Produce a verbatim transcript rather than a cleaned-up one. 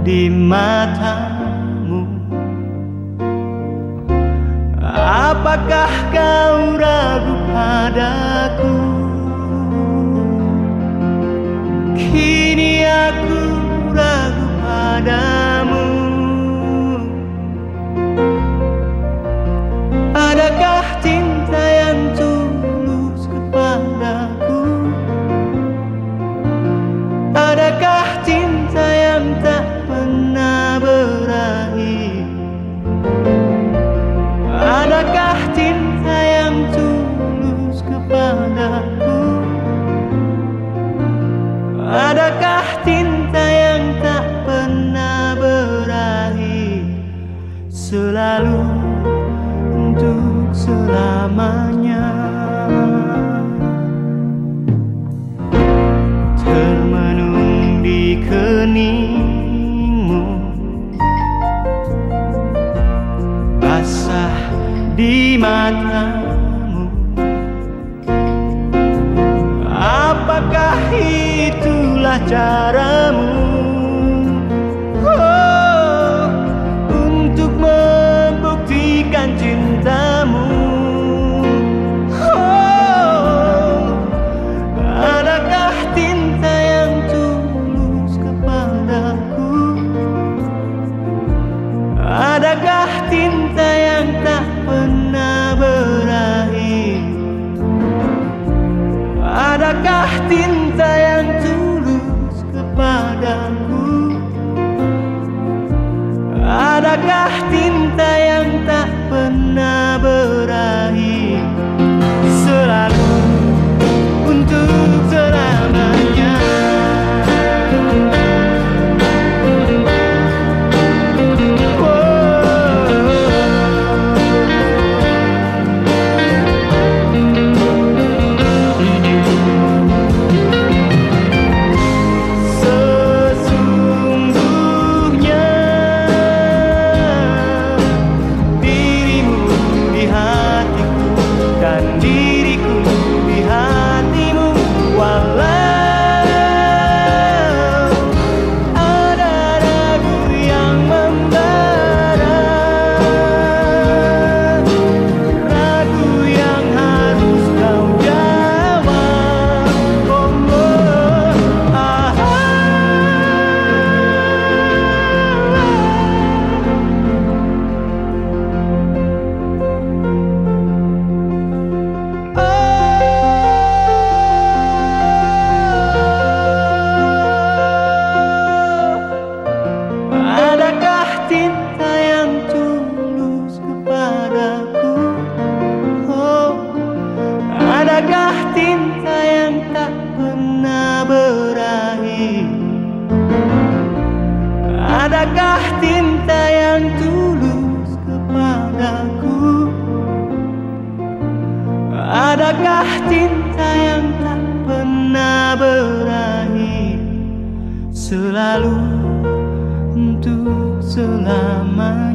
di matamu? Apakah kau ragu padaku? Kini aku ragu padamu. Adakah cinta yang tulus kepadaku? Adakah cinta yang tak pernah berakhir? Adakah cinta yang tulus kepadaku? Adakah cinta yang tak pernah berakhir, selalu untuk selamanya? Termenung di keningmu, basah di matamu. Apakah itulah caramu, oh, untuk membuktikan cintamu? Oh, adakah cinta yang tulus kepadaku? Adakah cinta yang tak pernah berakhir? Adakah cinta yang tulus kepadaku? Adakah cinta yang tak pernah berakhir, selalu untuk selamanya? Adakah cinta yang tak pernah berakhir? Adakah cinta yang tulus kepadaku? Adakah cinta yang tak pernah berakhir, selalu untuk selamanya?